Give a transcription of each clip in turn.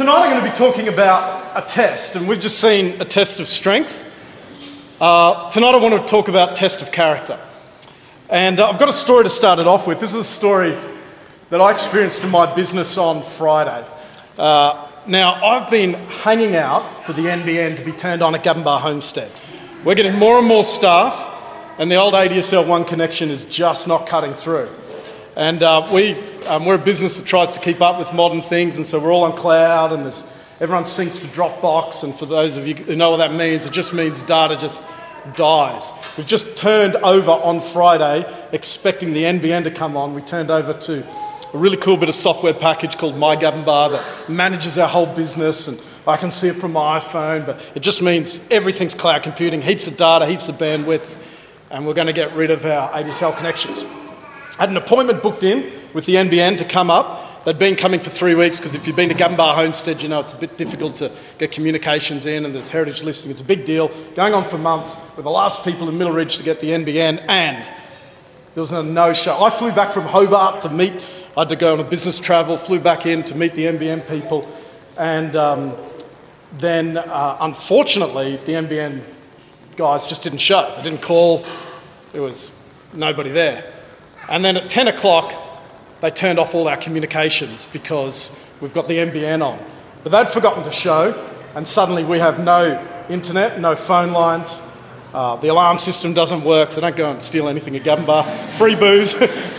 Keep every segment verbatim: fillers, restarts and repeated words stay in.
Tonight I'm going to be talking about a test, and we've just seen a test of strength. Uh, tonight I want to talk about test of character. And uh, I've got a story to start it off with. This is a story that I experienced in my business on Friday. Uh, now, I've been hanging out for the N B N to be turned on at Gabonbar Homestead. We're getting more and more staff, and the old A D S L one connection is just not cutting through. And uh, we've, um, we're a business that tries to keep up with modern things, and so we're all on cloud, and there's, everyone syncs to Dropbox, and for those of you who know what that means, it just means data just dies. We've just turned over on Friday, expecting the N B N to come on. We turned over to a really cool bit of software package called MyGabonbar that manages our whole business, and I can see it from my iPhone, but it just means everything's cloud computing, heaps of data, heaps of bandwidth, and we're going to get rid of our A D S L connections. I had an appointment booked in with the N B N to come up. They'd been coming for three weeks because if you've been to Gabonbar Homestead, you know it's a bit difficult to get communications in, and there's heritage listing. It's a big deal. Going on for months. We're the last people in Middle Ridge to get the N B N, and there was a no-show. I flew back from Hobart to meet. I had to go on a business travel, flew back in to meet the N B N people, and um, then, uh, unfortunately, the N B N guys just didn't show. They didn't call. There was nobody there. And then at ten o'clock, they turned off all our communications because we've got the N B N on. But they'd forgotten to show, and suddenly we have no internet, no phone lines. Uh, the alarm system doesn't work, so don't go and steal anything at Gabonbar. Free booze.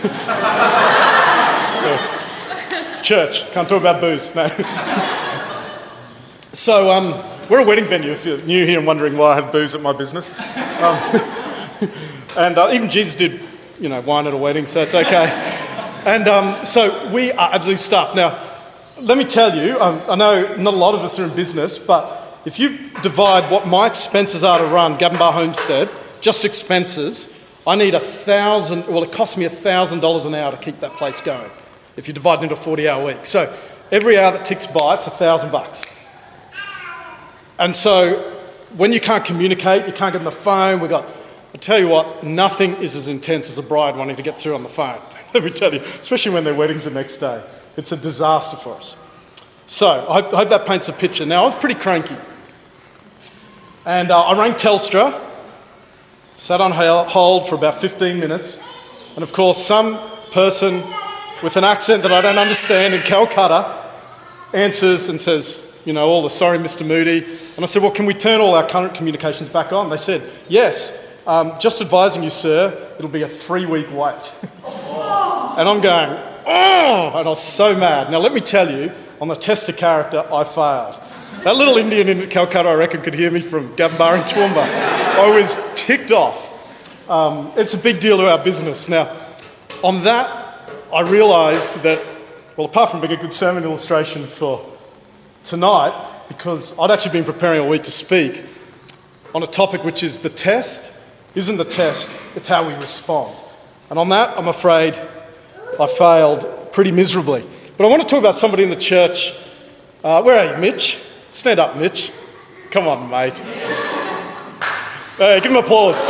It's church. Can't talk about booze. No. So um, we're a wedding venue, if you're new here and wondering why I have booze at my business. Um, and uh, even Jesus did, you know, wine at a wedding, so it's okay. And um, so we are absolutely stuffed. Now, let me tell you, um, I know not a lot of us are in business, but if you divide what my expenses are to run Gabonbar Homestead, just expenses, I need a thousand, well, it costs me a thousand dollars an hour to keep that place going, if you divide it into a forty hour week. So every hour that ticks by, it's a thousand bucks. And so when you can't communicate, you can't get on the phone, we've got, I tell you what, nothing is as intense as a bride wanting to get through on the phone. Let me tell you, especially when their wedding's the next day. It's a disaster for us. So, I hope, I hope that paints a picture. Now, I was pretty cranky. And uh, I rang Telstra, sat on hold for about fifteen minutes, and of course, some person with an accent that I don't understand in Calcutta answers and says, you know, all the sorry, Mister Moody. And I said, well, can we turn all our current communications back on? They said, yes. Um, just advising you, sir, it'll be a three-week wait. And I'm going, oh, and I was so mad. Now, let me tell you, on the test of character, I failed. That little Indian in Calcutta, I reckon, could hear me from Gabonbar and Toowoomba. I was ticked off. Um, it's a big deal to our business. Now, on that, I realised that, well, apart from being a good sermon illustration for tonight, because I'd actually been preparing a week to speak on a topic which is the test isn't the test, it's how we respond. And on that, I'm afraid I failed pretty miserably. But I want to talk about somebody in the church. Uh, where are you, Mitch? Stand up, Mitch. Come on, mate. Hey, give him applause.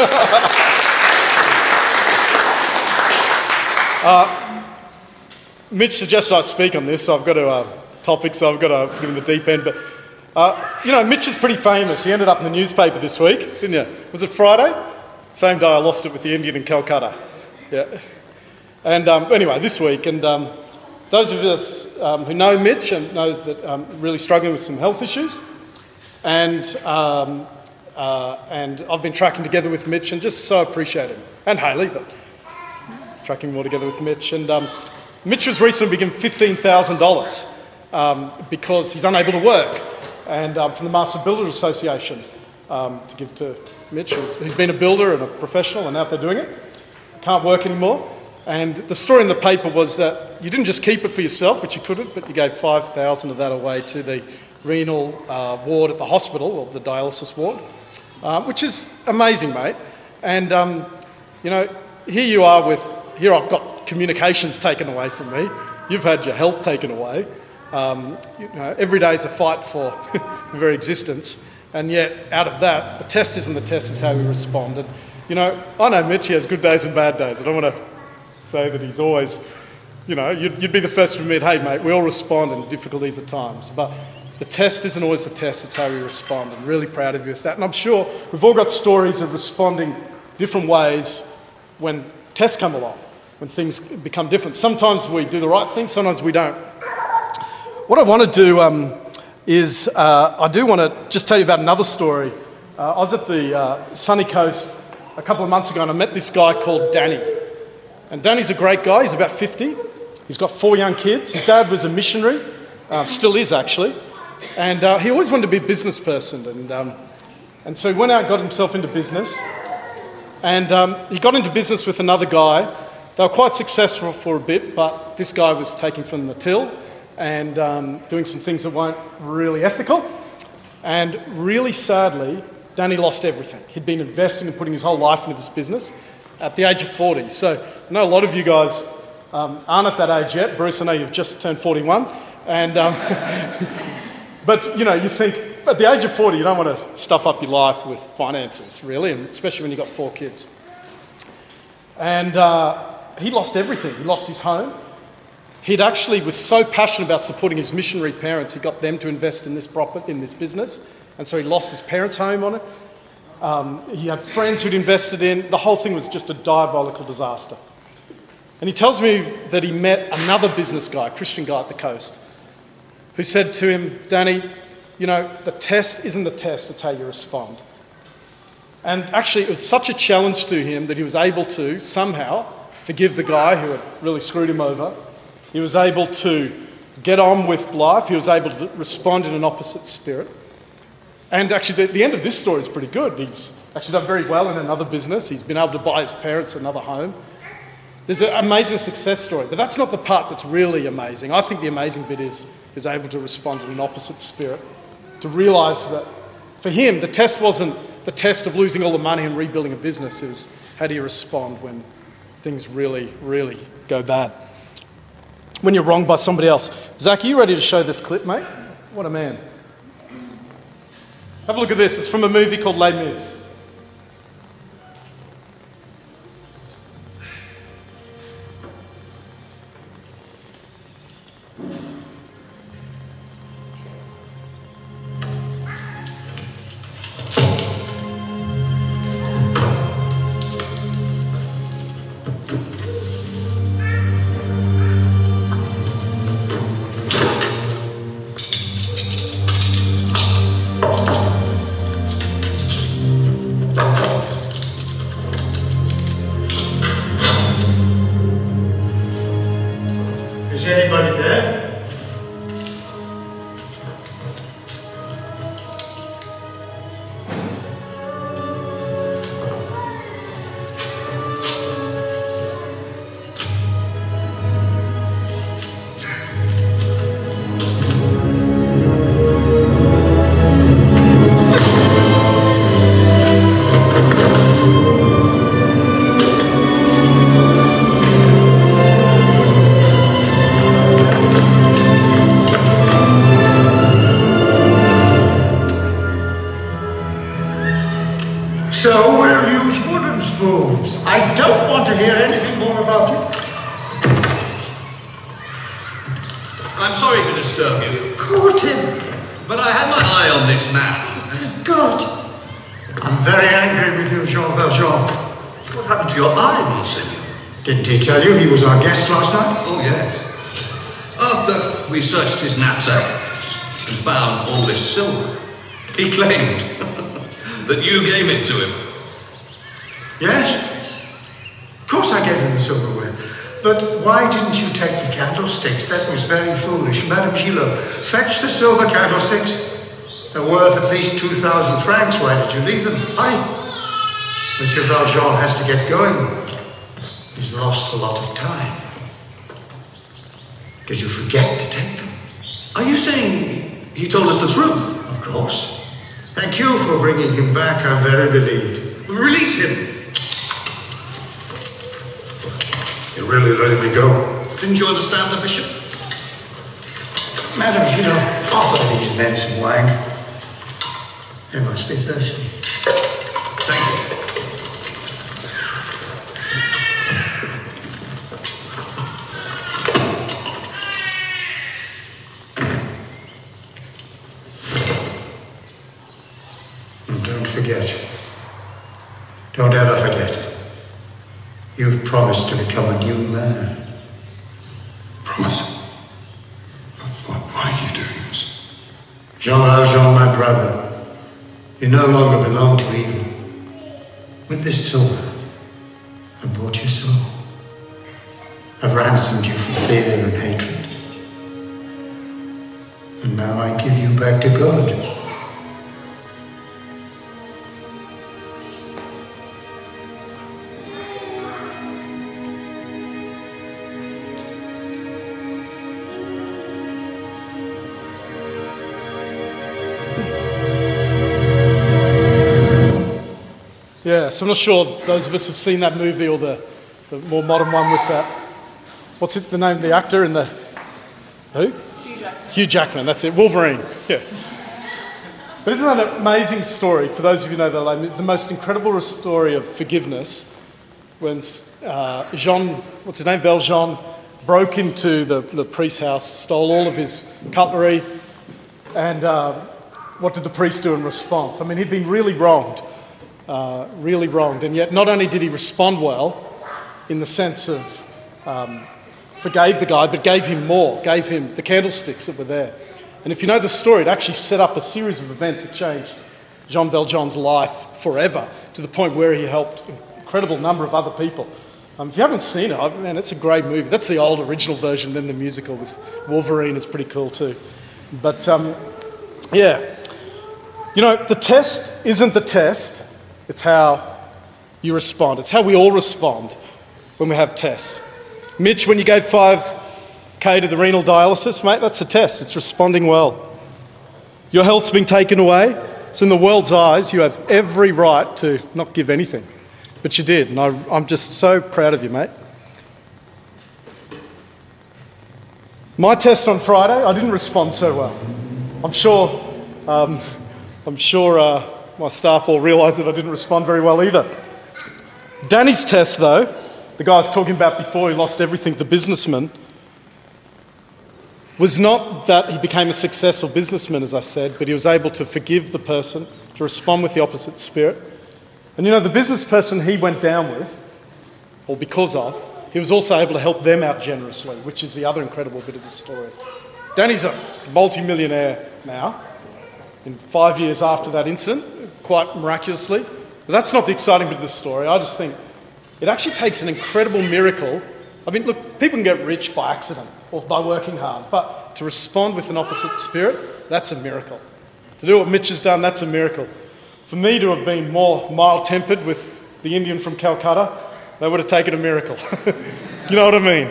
uh, Mitch suggested I speak on this, so I've got to, uh, topic, so I've got to put him in the deep end. But, uh, you know, Mitch is pretty famous. He ended up in the newspaper this week, didn't you? Was it Friday? Same day I lost it with the Indian in Calcutta. Yeah. And um, anyway, this week, and um, those of us um, who know Mitch and know that I'm um, really struggling with some health issues, and um, uh, and I've been tracking together with Mitch and just so appreciate him, and Hayley, but tracking more together with Mitch. And um, Mitch was recently given fifteen thousand dollars um, because he's unable to work, and um, from the Master Builders Association um, to give to Mitch, who's, who's been a builder and a professional, and now they're doing it, can't work anymore. And the story in the paper was that you didn't just keep it for yourself, which you could have, but you gave five thousand of that away to the renal uh, ward at the hospital, or the dialysis ward, uh, which is amazing, mate. And, um, you know, here you are with, here I've got communications taken away from me, you've had your health taken away, um, you know, every day is a fight for the very existence. And yet, out of that, the test isn't the test, is how we respond. And, you know, I know Mitch, he has good days and bad days. I don't want to say that he's always, you know, you'd, you'd be the first to admit, hey, mate, we all respond in difficulties at times. But the test isn't always the test, it's how we respond. I'm really proud of you with that. And I'm sure we've all got stories of responding different ways when tests come along, when things become different. Sometimes we do the right thing, sometimes we don't. What I want to do um, is, uh, I do want to just tell you about another story. Uh, I was at the uh, sunny coast a couple of months ago and I met this guy called Danny. And Danny's a great guy, he's about fifty. He's got four young kids. His dad was a missionary, uh, still is actually. And uh, he always wanted to be a business person. And, um, and so he went out and got himself into business. And um, he got into business with another guy. They were quite successful for a bit, but this guy was taking from the till and um, doing some things that weren't really ethical. And really sadly, Danny lost everything. He'd been investing and putting his whole life into this business at the age of forty. So I know a lot of you guys um, aren't at that age yet. Bruce, I know you've just turned forty-one. And, um, but, you know, you think, at the age of forty, you don't want to stuff up your life with finances, really, and especially when you've got four kids. And uh, he lost everything. He lost his home. He'd actually was so passionate about supporting his missionary parents, he got them to invest in this property, in this business, and so he lost his parents' home on it. Um, he had friends who'd invested in. The whole thing was just a diabolical disaster. And he tells me that he met another business guy, a Christian guy at the coast, who said to him, Danny, you know, the test isn't the test, it's how you respond. And actually, it was such a challenge to him that he was able to somehow forgive the guy who had really screwed him over. He was able to get on with life. He was able to respond in an opposite spirit. And actually, the, the end of this story is pretty good. He's actually done very well in another business. He's been able to buy his parents another home. There's an amazing success story, but that's not the part that's really amazing. I think the amazing bit is he was able to respond in an opposite spirit, to realise that for him, the test wasn't the test of losing all the money and rebuilding a business. It was how do you respond when things really, really go bad? When you're wronged by somebody else. Zach, are you ready to show this clip, mate? What a man. Have a look at this. It's from a movie called Les Mis. Is anybody there? So we'll use wooden spoons. I don't want to hear anything more about it. I'm sorry to disturb you, Caught him. but I had my eye on this man. God. I'm very angry with you, Jean Valjean. What happened to your eye, Monseigneur? Didn't he tell you he was our guest last night? Oh, yes. After we searched his knapsack and found all this silver, he claimed that you gave it to him. Yes. Of course I gave him the silverware. But why didn't you take the candlesticks? That was very foolish. Madame Gillot, fetch the silver candlesticks. They're worth at least two thousand francs. Why did you leave them? Hurry. Monsieur Valjean has to get going. He's lost a lot of time. Did you forget to take them? Are you saying he told us the truth? Of course. Thank you for bringing him back. I'm very relieved. Release him. You're really letting me go? Didn't you understand the bishop? Madam Gillot, offer these men some wine. They must be thirsty. Thank you. And don't forget, don't ever forget, you've promised to become a new man. Promise? Why, why are you doing this? Jean Valjean, my brother, you no longer belong to evil. With this silver, I bought your soul. I've ransomed you from fear and hatred. And now I give you back to God. Yeah, so I'm not sure those of us have seen that movie or the, the more modern one with that. What's it, the name of the actor in the... Who? Hugh Jackman. Hugh Jackman, that's it, Wolverine. Yeah. But isn't that an amazing story, for those of you who know that name? It's the most incredible story of forgiveness when uh, Jean, what's his name, Valjean, broke into the, the priest's house, stole all of his cutlery, and uh, what did the priest do in response? I mean, he'd been really wronged. Uh, really wronged, and yet not only did he respond well in the sense of um, forgave the guy, but gave him more, gave him the candlesticks that were there. And if you know the story, it actually set up a series of events that changed Jean Valjean's life forever, to the point where he helped an incredible number of other people. Um, if you haven't seen it, oh, man, it's a great movie. That's the old original version, then the musical with Wolverine is pretty cool too. But um, yeah, you know, the test isn't the test. It's how you respond. It's how we all respond when we have tests. Mitch, when you gave five K to the renal dialysis, mate, that's a test. It's responding well. Your health's been taken away, so in the world's eyes, you have every right to not give anything. But you did, and I, I'm just so proud of you, mate. My test on Friday, I didn't respond so well. I'm sure, um, I'm sure... Uh, My staff all realised that I didn't respond very well either. Danny's test, though, the guy I was talking about before, he lost everything, the businessman, was not that he became a successful businessman, as I said, but he was able to forgive the person, to respond with the opposite spirit. And you know, the business person he went down with, or because of, he was also able to help them out generously, which is the other incredible bit of the story. Danny's a multi-millionaire now, in five years after that incident, quite miraculously. But that's not the exciting bit of the story. I just think it actually takes an incredible miracle. I mean, look, people can get rich by accident or by working hard, but to respond with an opposite spirit, that's a miracle. To do what Mitch has done, that's a miracle. For me to have been more mild-tempered with the Indian from Calcutta, that would have taken a miracle. You know what I mean?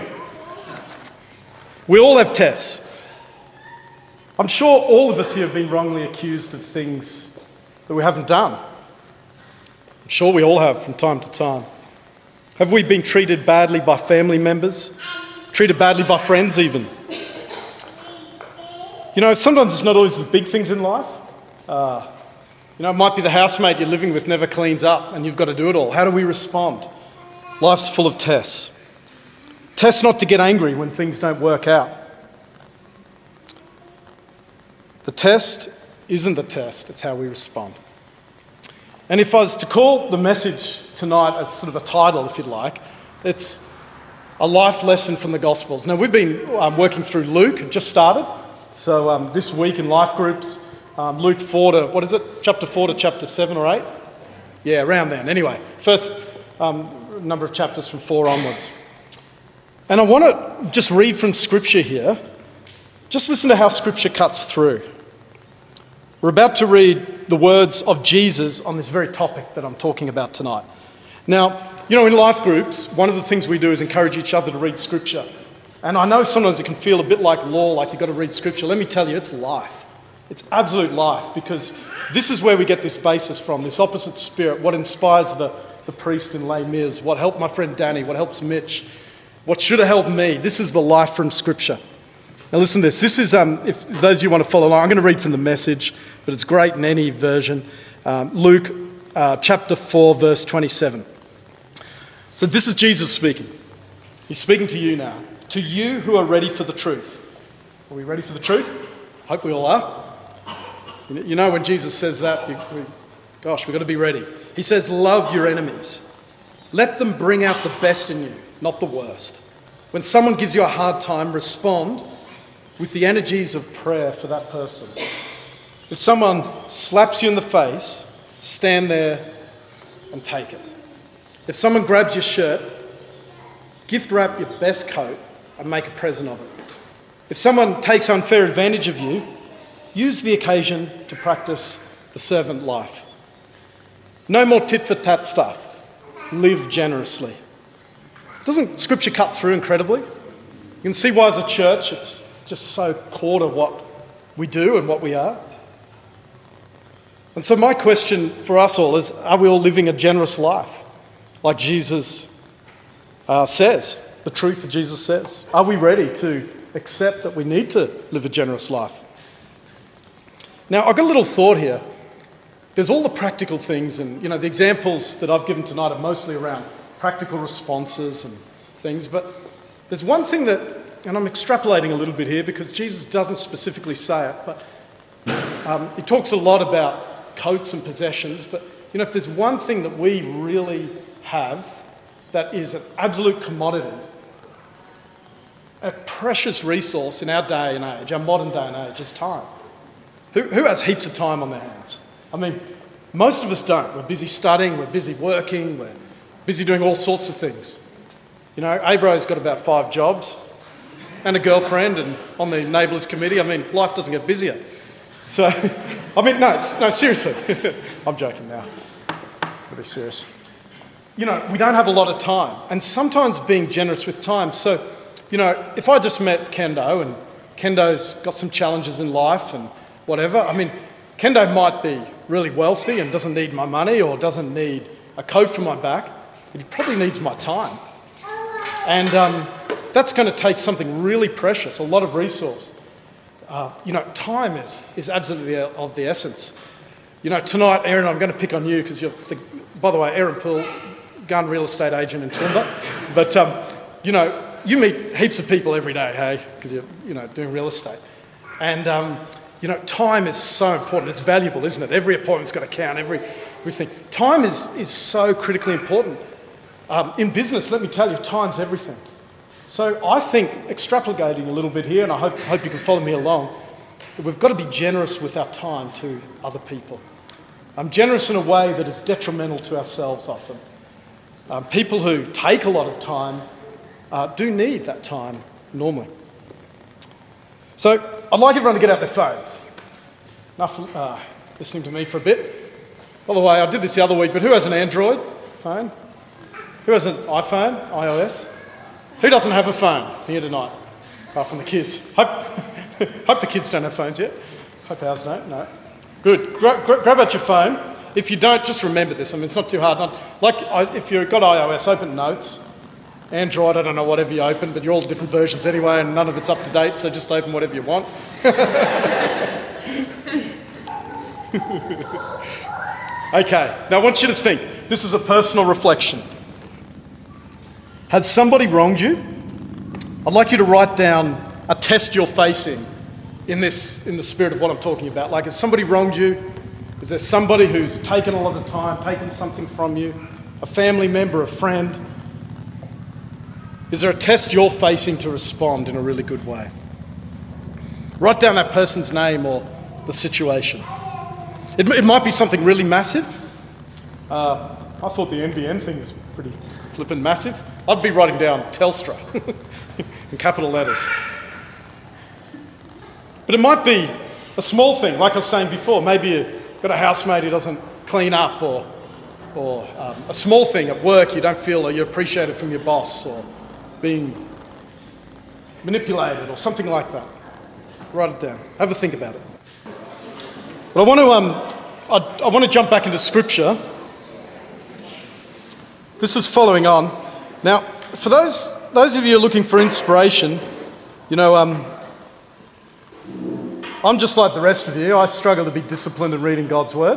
We all have tests. I'm sure all of us here have been wrongly accused of things that we haven't done. I'm sure we all have from time to time. Have we been treated badly by family members? Treated badly by friends even? You know, sometimes it's not always the big things in life. Uh, you know, it might be the housemate you're living with never cleans up and you've got to do it all. How do we respond? Life's full of tests. Tests not to get angry when things don't work out. The test isn't the test, it's how we respond. And if I was to call the message tonight as sort of a title, if you'd like, it's a life lesson from the Gospels. Now, we've been um, working through Luke, just started. So um, this week in life groups, um, Luke four to, what is it, chapter four to chapter seven or eight? Yeah, around then. Anyway, first um, number of chapters from four onwards. And I want to just read from Scripture here. Just listen to how Scripture cuts through. We're about to read the words of Jesus on this very topic that I'm talking about tonight. Now, you know, in life groups, one of the things we do is encourage each other to read Scripture. And I know sometimes it can feel a bit like law, like you've got to read Scripture. Let me tell you, it's life. It's absolute life, because this is where we get this basis from, this opposite spirit, what inspires the, the priest in Les Mis, what helped my friend Danny, what helps Mitch, what should have helped me. This is the life from Scripture. Now listen to this. This is, um, if those of you want to follow along, I'm going to read from the Message, but it's great in any version. Um, Luke uh, chapter four, verse twenty-seven. So this is Jesus speaking. He's speaking to you now. To you who are ready for the truth. Are we ready for the truth? Hope we all are. You know when Jesus says that, we, Gosh, we've got to be ready. He says, love your enemies. Let them bring out the best in you, not the worst. When someone gives you a hard time, respond with the energies of prayer for that person. If someone slaps you in the face, stand there and take it. If someone grabs your shirt, gift wrap your best coat and make a present of it. If someone takes unfair advantage of you, use the occasion to practice the servant life. No more tit-for-tat stuff. Live generously. Doesn't Scripture cut through incredibly? You can see why as a church it's just so core to what we do and what we are. And so my question for us all is, are we all living a generous life? Like Jesus uh, says, the truth that Jesus says. Are we ready to accept that we need to live a generous life? Now, I've got a little thought here. There's all the practical things, and you know, the examples that I've given tonight are mostly around practical responses and things, but there's one thing that, and I'm extrapolating a little bit here because Jesus doesn't specifically say it, but um, he talks a lot about coats and possessions, but you know, if there's one thing that we really have that is an absolute commodity, a precious resource in our day and age, our modern day and age, is time. Who, who has heaps of time on their hands? I mean, most of us don't. We're busy studying, we're busy working, we're busy doing all sorts of things. You know, Abro's got about five jobs and a girlfriend and on the Neighbourless Committee. I mean, life doesn't get busier. So, I mean, no, no, seriously. I'm joking now. I'll be serious. You know, we don't have a lot of time, and sometimes being generous with time. So, you know, if I just met Kendo and Kendo's got some challenges in life and whatever, I mean, Kendo might be really wealthy and doesn't need my money or doesn't need a coat for my back, but he probably needs my time. And um, that's going to take something really precious, a lot of resource. Uh, you know, time is, is absolutely of the essence. You know, tonight, Erin, I'm going to pick on you because you're, the, by the way, Erin Poole, gun real estate agent in Toowoomba. But, um, you know, you meet heaps of people every day, hey, because you're, you know, doing real estate. And, um, you know, time is so important. It's valuable, isn't it? Every appointment's got to count, every, everything. Time is, is so critically important. Um, in business, let me tell you, time's everything. So I think, extrapolating a little bit here, and I hope, hope you can follow me along, that we've got to be generous with our time to other people. Um, generous in a way that is detrimental to ourselves often. Um, people who take a lot of time uh, do need that time normally. So I'd like everyone to get out their phones. Enough uh, listening to me for a bit. By the way, I did this the other week, but who has an Android phone? Who has an iPhone, iOS? Who doesn't have a phone here tonight? Apart from the kids. Hope, hope the kids don't have phones yet. Hope ours don't, no. Good. Gra- gra- grab out your phone. If you don't, just remember this. I mean, it's not too hard. Not, like, I, if you've got iOS, open Notes. Android, I don't know, whatever you open, but you're all different versions anyway, and none of it's up to date, so just open whatever you want. Okay, now I want you to think. This is a personal reflection. Has somebody wronged you? I'd like you to write down a test you're facing in this, in the spirit of what I'm talking about. Like, has somebody wronged you? Is there somebody who's taken a lot of time, taken something from you? A family member, a friend? Is there a test you're facing to respond in a really good way? Write down that person's name or the situation. It, it might be something really massive. Uh, I thought the N B N thing was pretty flippin' massive. I'd be writing down Telstra in capital letters. But it might be a small thing, like I was saying before. Maybe you've got a housemate who doesn't clean up, or, or um, a small thing at work you don't feel or you're appreciated from your boss, or being manipulated or something like that. Write it down. Have a think about it. But I want to um, I, I want to jump back into Scripture. This is following on. Now, for those those of you who are looking for inspiration, you know, um, I'm just like the rest of you. I struggle to be disciplined in reading God's Word.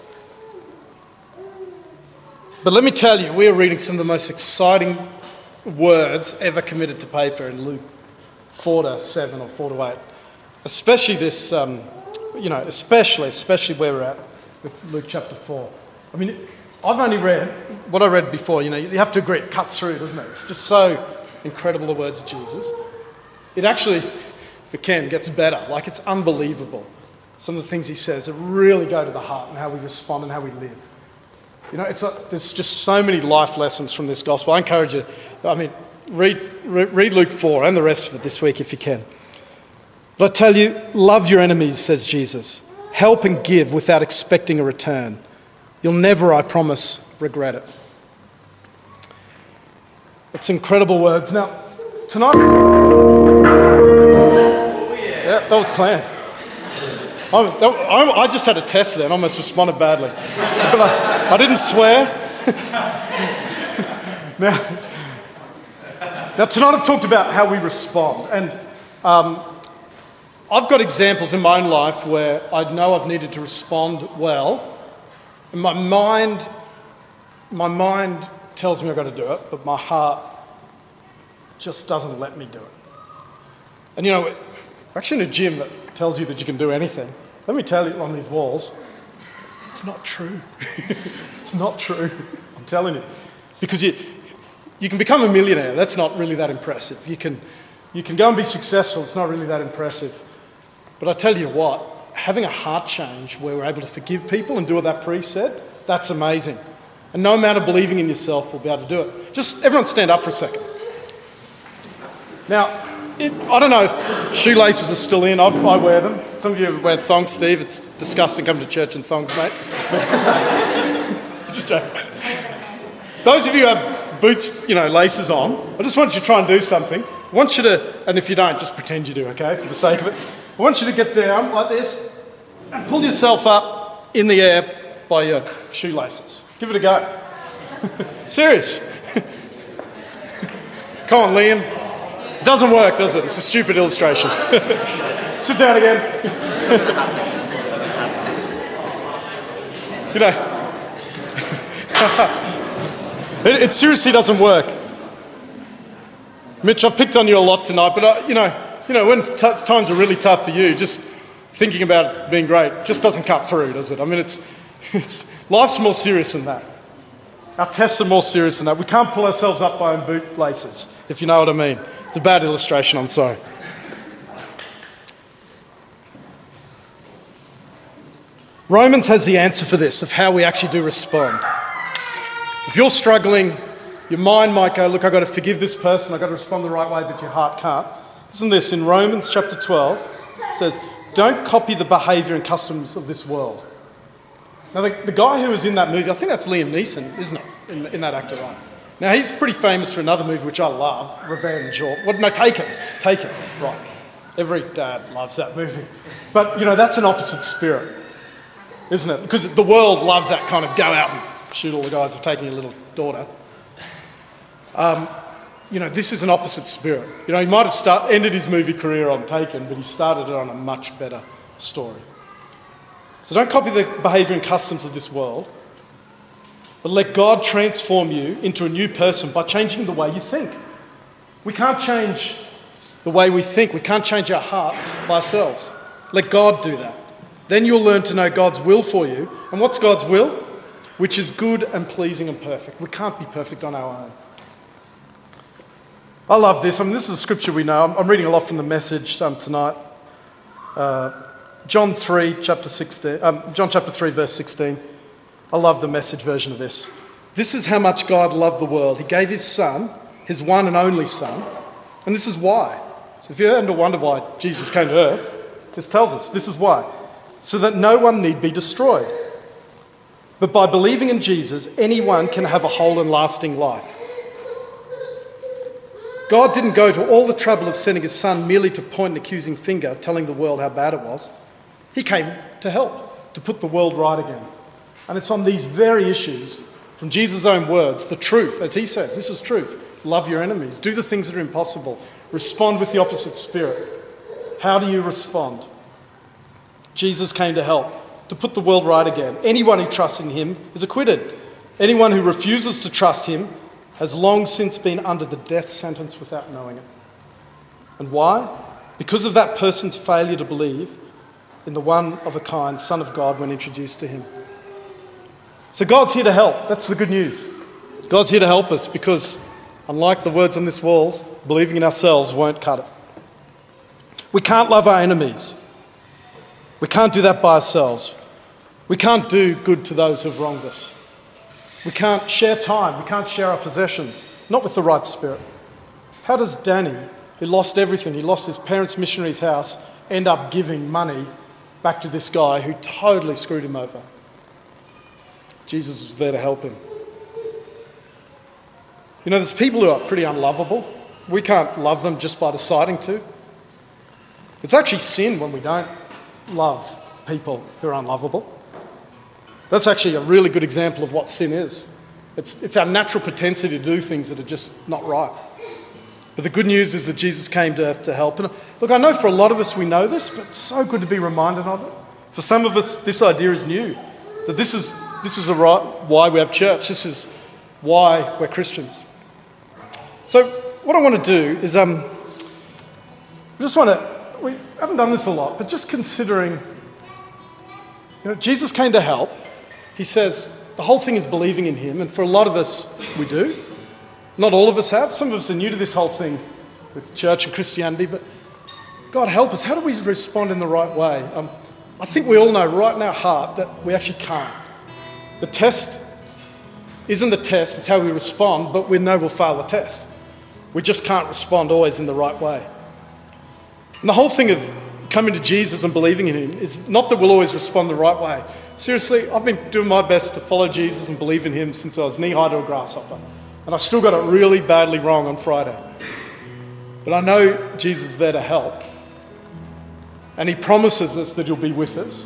But let me tell you, we are reading some of the most exciting words ever committed to paper in Luke four to seven or four to eight. Especially this, um, you know, especially, especially where we're at with Luke chapter four. I mean, I've only read what I read before. You know, you have to agree, it cuts through, doesn't it? It's just so incredible, the words of Jesus. It actually, if it can, gets better. Like, it's unbelievable. Some of the things he says that really go to the heart and how we respond and how we live. You know, it's a, there's just so many life lessons from this gospel. I encourage you, I mean, read, re- read Luke four and the rest of it this week if you can. But I tell you, love your enemies, says Jesus. Help and give without expecting a return. You'll never, I promise, regret it. It's incredible words. Now, tonight... Yeah, that was planned. I, I, I just had a test then, I almost responded badly. But I, I didn't swear. now, now, tonight I've talked about how we respond. And um, I've got examples in my own life where I know I've needed to respond well. And my mind, my mind tells me I've got to do it, but my heart just doesn't let me do it. And you know, we're actually in a gym that tells you that you can do anything. Let me tell you, on these walls, it's not true. It's not true. I'm telling you. Because you, you can become a millionaire. That's not really that impressive. You can, you can go and be successful. It's not really that impressive. But I tell you what, having a heart change where we're able to forgive people and do what that priest said, that's amazing. And no amount of believing in yourself will be able to do it. Just everyone stand up for a second. Now, It, I don't know if shoelaces are still in. I, I wear them. Some of you wear thongs, Steve. It's disgusting coming to church in thongs, mate. Just joking. Those of you who have boots, you know, laces on, I just want you to try and do something. I want you to, and if you don't, just pretend you do, okay, for the sake of it. I want you to get down like this and pull yourself up in the air by your shoelaces. Give it a go. Serious. Come on, Liam. It doesn't work, does it? It's a stupid illustration. Sit down again. You know, it, it seriously doesn't work. Mitch, I've picked on you a lot tonight, but I, you know, you know, when t- times are really tough for you, just thinking about it being great just doesn't cut through, does it? I mean, it's, it's life's more serious than that. Our tests are more serious than that. We can't pull ourselves up by our boot laces, if you know what I mean. It's a bad illustration, I'm sorry. Romans has the answer for this, of how we actually do respond. If you're struggling, your mind might go, look, I've got to forgive this person, I've got to respond the right way, but your heart can't. Listen to this, in Romans chapter twelve, it says, don't copy the behaviour and customs of this world. Now, the, the guy who was in that movie, I think that's Liam Neeson, isn't it, in, in that actor, right? Now, he's pretty famous for another movie which I love, Revenge, or, what, no, Taken, Taken, right. Every dad loves that movie. But, you know, that's an opposite spirit, isn't it? Because the world loves that kind of go out and shoot all the guys who are taking your little daughter. Um, you know, this is an opposite spirit. You know, he might have start, ended his movie career on Taken, but he started it on a much better story. So don't copy the behaviour and customs of this world, but let God transform you into a new person by changing the way you think. We can't change the way we think. We can't change our hearts by ourselves. Let God do that. Then you'll learn to know God's will for you. And what's God's will? Which is good and pleasing and perfect. We can't be perfect on our own. I love this. I mean, this is a scripture we know. I'm, I'm reading a lot from the Message um, tonight. Uh, John three, chapter sixteen. Um, John chapter three, verse sixteen. I love the Message version of this. This is how much God loved the world. He gave his son, his one and only son. And this is why. So if you ever wonder why Jesus came to earth, this tells us this is why. So that no one need be destroyed. But by believing in Jesus, anyone can have a whole and lasting life. God didn't go to all the trouble of sending his son merely to point an accusing finger, telling the world how bad it was. He came to help, to put the world right again. And it's on these very issues, from Jesus' own words, the truth, as he says, this is truth. Love your enemies. Do the things that are impossible. Respond with the opposite spirit. How do you respond? Jesus came to help, to put the world right again. Anyone who trusts in him is acquitted. Anyone who refuses to trust him has long since been under the death sentence without knowing it. And why? Because of that person's failure to believe in the one of a kind Son of God when introduced to him. So God's here to help. That's the good news. God's here to help us because, unlike the words on this wall, believing in ourselves won't cut it. We can't love our enemies. We can't do that by ourselves. We can't do good to those who've wronged us. We can't share time. We can't share our possessions, not with the right spirit. How does Danny, who lost everything, he lost his parents' missionary's house, end up giving money back to this guy who totally screwed him over? Jesus was there to help him. You know, there's people who are pretty unlovable. We can't love them just by deciding to. It's actually sin when we don't love people who are unlovable. That's actually a really good example of what sin is. It's, it's our natural propensity to do things that are just not right. But the good news is that Jesus came to earth to help. And look, I know for a lot of us we know this, but it's so good to be reminded of it. For some of us, this idea is new. That this is this is the right, why we have church. This is why we're Christians. So what I want to do is, um, I just want to, we haven't done this a lot, but just considering, you know, Jesus came to help. He says the whole thing is believing in him, and for a lot of us, we do. Not all of us have. Some of us are new to this whole thing with church and Christianity, but God help us. How do we respond in the right way? Um, I think we all know right in our heart that we actually can't. The test isn't the test, it's how we respond, but we know we'll fail the test. We just can't respond always in the right way. And the whole thing of coming to Jesus and believing in him is not that we'll always respond the right way. Seriously, I've been doing my best to follow Jesus and believe in him since I was knee-high to a grasshopper. And I still got it really badly wrong on Friday. But I know Jesus is there to help. And he promises us that he'll be with us.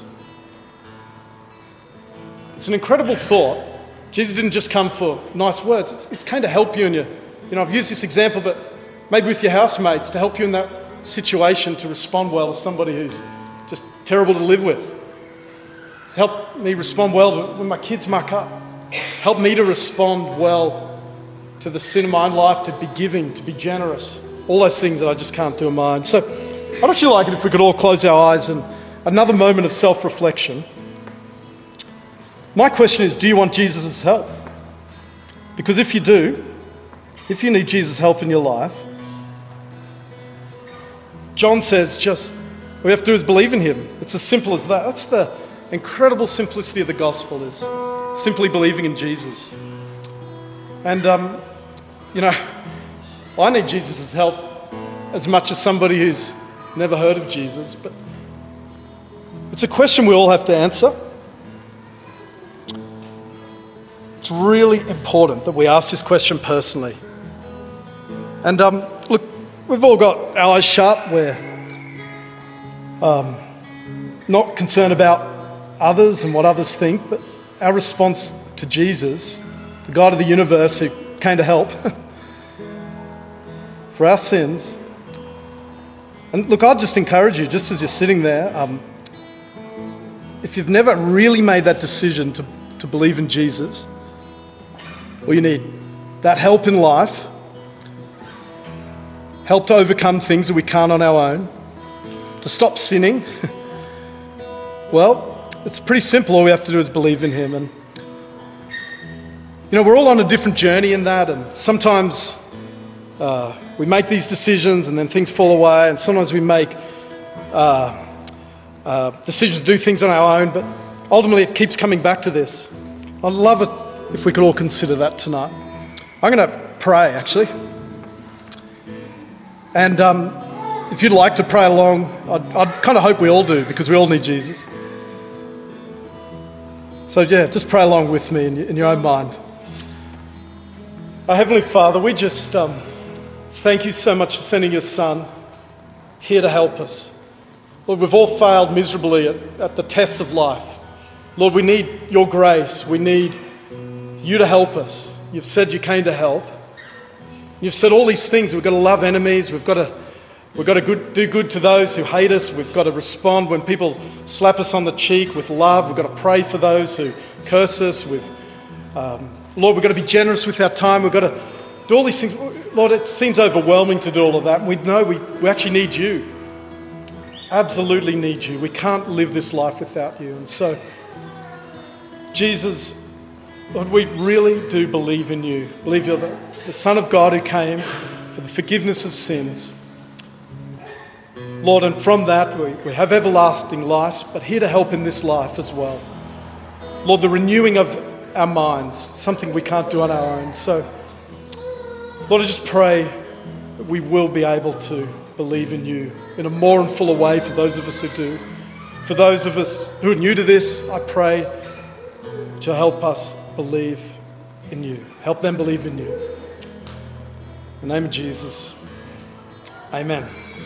It's an incredible thought. Jesus didn't just come for nice words. It's, it's kind of help you in your, you know, I've used this example, but maybe with your housemates, to help you in that situation to respond well to somebody who's just terrible to live with. It's help me respond well to when my kids muck up. Help me to respond well to the sin of my own life, to be giving, to be generous. All those things that I just can't do in mine. So I'd actually like it if we could all close our eyes and another moment of self-reflection. My question is, do you want Jesus' help? Because if you do, if you need Jesus' help in your life, John says just, all we have to do is believe in him. It's as simple as that. That's the incredible simplicity of the gospel, is simply believing in Jesus. And, um, you know, I need Jesus' help as much as somebody who's never heard of Jesus, but it's a question we all have to answer. It's really important that we ask this question personally. And um, look, we've all got our eyes shut. We're um, not concerned about others and what others think, but our response to Jesus, the God of the universe who came to help for our sins. And look, I'd just encourage you, just as you're sitting there, um, if you've never really made that decision to, to believe in Jesus, or you need that help in life, help to overcome things that we can't on our own, to stop sinning, well, it's pretty simple. All we have to do is believe in him. And you know, we're all on a different journey in that, and sometimes uh, we make these decisions and then things fall away, and sometimes we make uh, uh, decisions to do things on our own, but ultimately it keeps coming back to this. I'd love it if we could all consider that tonight. I'm going to pray, actually. And um, if you'd like to pray along, I'd, I'd kind of hope we all do, because we all need Jesus. So yeah, just pray along with me in, in your own mind. Our Heavenly Father, we just um, thank you so much for sending your Son here to help us. Lord, we've all failed miserably at, at the tests of life. Lord, we need your grace. We need you to help us. You've said you came to help. You've said all these things. We've got to love enemies. We've got to, we've got to good, do good to those who hate us. We've got to respond when people slap us on the cheek with love. We've got to pray for those who curse us. With, um, Lord, we've got to be generous with our time. We've got to do all these things. Lord, it seems overwhelming to do all of that. And we know we, we actually need you. Absolutely need you. We can't live this life without you. And so, Jesus, Lord, we really do believe in you. Believe you're the, the Son of God who came for the forgiveness of sins. Lord, and from that we, we have everlasting life, but here to help in this life as well. Lord, the renewing of our minds, something we can't do on our own. So, Lord, I just pray that we will be able to believe in you in a more and fuller way for those of us who do. For those of us who are new to this, I pray that you'll help us believe in you. Help them believe in you. In the name of Jesus, amen.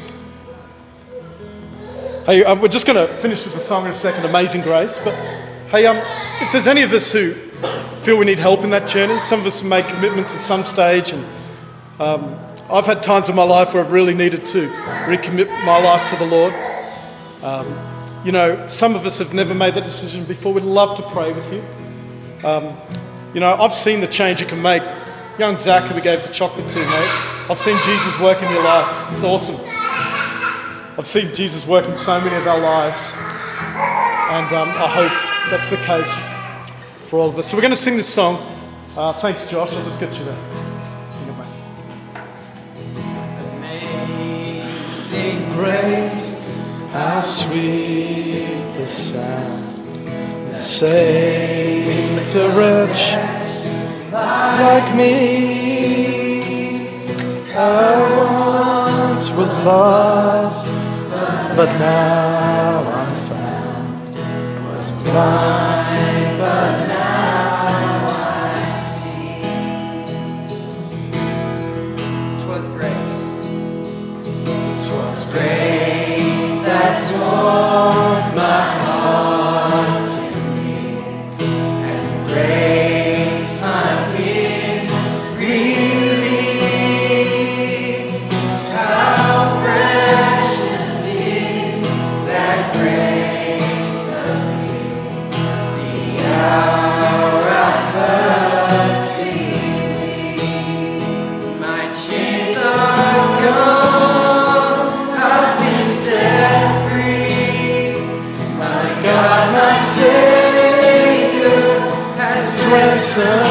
Hey, um, we're just going to finish with the song in a second, Amazing Grace. But hey, um, if there's any of us who feel we need help in that journey, some of us have made commitments at some stage, and um, I've had times in my life where I've really needed to recommit my life to the Lord. Um, you know, some of us have never made that decision before. We'd love to pray with you. Um, you know, I've seen the change it can make. Young Zach, who we gave the chocolate to, mate, I've seen Jesus work in your life. It's awesome. I've seen Jesus work in so many of our lives, and um, I hope that's the case for all of us. So we're going to sing this song. Uh, thanks, Josh. I'll just get you there. Amazing grace, how sweet the sound that saved a wretch like me. I once was lost, but now I'm found. Was blind, but now I see. 'Twas grace, 'twas grace that taught my heart to me, and grace my fears relieved. How precious did that grace appear, the hour I first believed. My chains are gone, I've been set free. My God, my Savior has ransomed